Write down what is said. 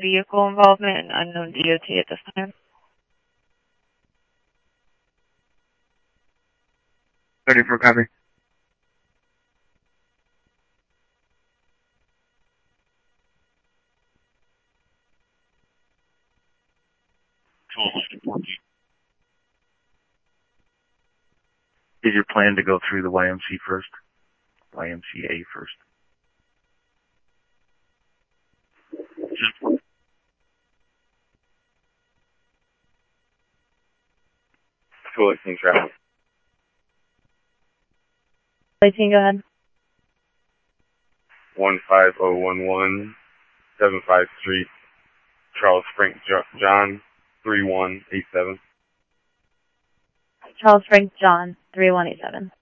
vehicle involvement and unknown DOT at this time. 34 copy. Is your plan to go through the YMCA first? Cool, King traffic. 18, go ahead. 15011 75th Street, Charles Frank John 3187. Charles Frank John, 3187.